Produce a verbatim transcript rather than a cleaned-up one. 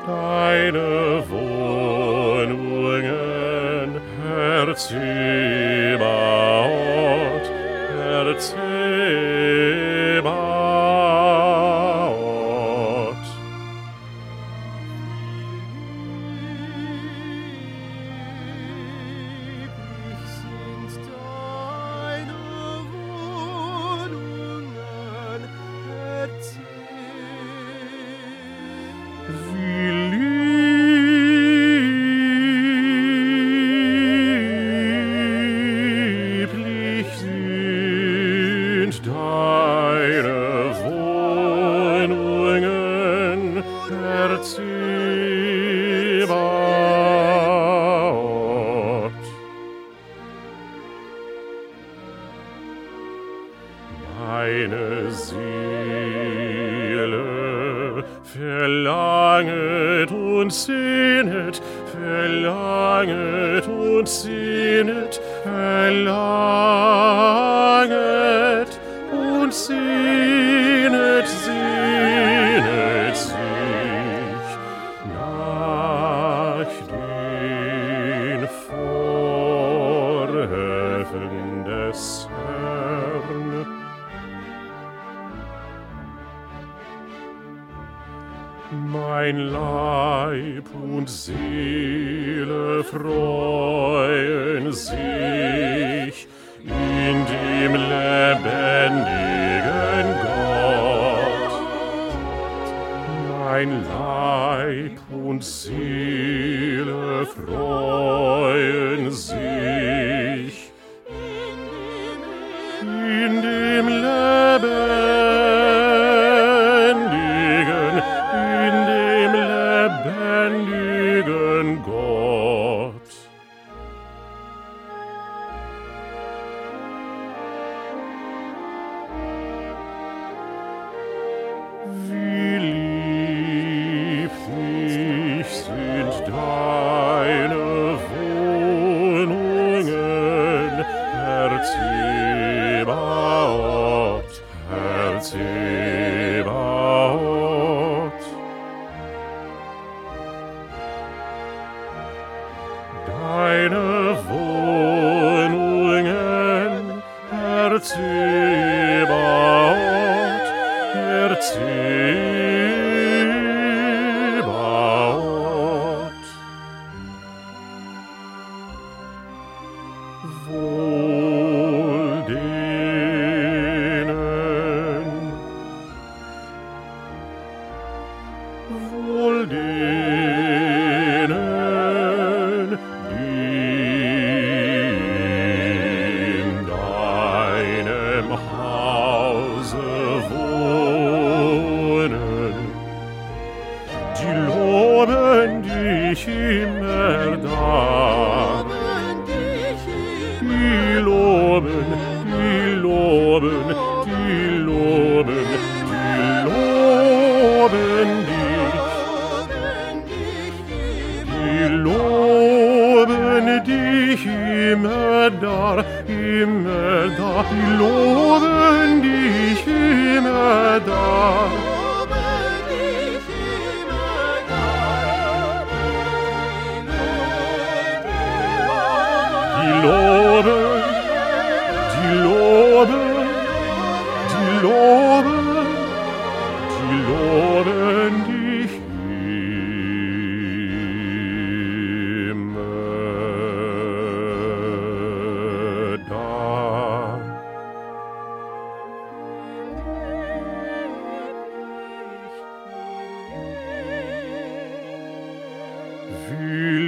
deine Wohnungen, Herr Zebaoth, Herr Zebaoth. Wie lieblich sind deine Wohnungen, Herr Zebaoth. Meine Seele verlanget und sehnet, verlanget und sehnet, verlanget und sehnet, sehnet sich nach den Vorhöfen des Herrn. Mein Leib und Seele freuen sich in dem lebendigen Gott. Mein Leib und Seele freuen sich in dem lebendigen lebendigen Gott. Wie lieblich sind deine Wohnungen, Herr Zebaoth, Herr Zebaoth. Deine Wohnungen, Herr Zebaoth, Herr Zebaoth. Wohl denen, wohl denen, in deinem Hause wohnen, die loben dich immerdar, die loben, die loben, die loben, die loben dich, die loben dich immerdar, immerdar, die loben dich immerdar. Die loben, die loben, die loben, die loben dich immerdar. Wie